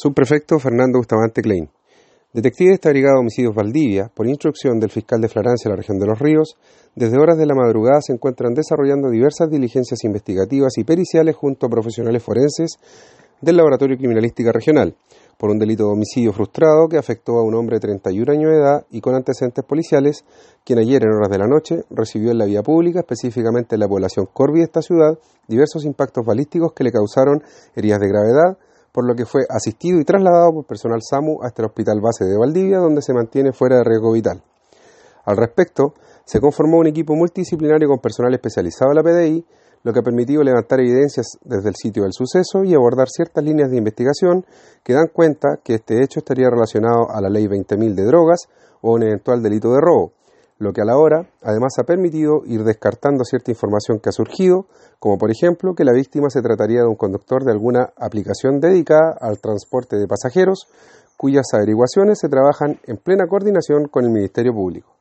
Subprefecto Fernando Bustamante Klein. Detectives de esta Brigada de Homicidios Valdivia, por instrucción del fiscal de Francia de la región de Los Ríos, desde horas de la madrugada se encuentran desarrollando diversas diligencias investigativas y periciales junto a profesionales forenses del Laboratorio Criminalística Regional, por un delito de homicidio frustrado que afectó a un hombre de 31 años de edad y con antecedentes policiales, quien ayer en horas de la noche recibió en la vía pública, específicamente en la población Corvi de esta ciudad, diversos impactos balísticos que le causaron heridas de gravedad, por lo que fue asistido y trasladado por personal SAMU hasta el Hospital Base de Valdivia, donde se mantiene fuera de riesgo vital. Al respecto, se conformó un equipo multidisciplinario con personal especializado de la PDI, lo que ha permitido levantar evidencias desde el sitio del suceso y abordar ciertas líneas de investigación que dan cuenta que este hecho estaría relacionado a la Ley 20.000 de drogas o un eventual delito de robo, lo que a la hora, además, ha permitido ir descartando cierta información que ha surgido, como por ejemplo que la víctima se trataría de un conductor de alguna aplicación dedicada al transporte de pasajeros, cuyas averiguaciones se trabajan en plena coordinación con el Ministerio Público.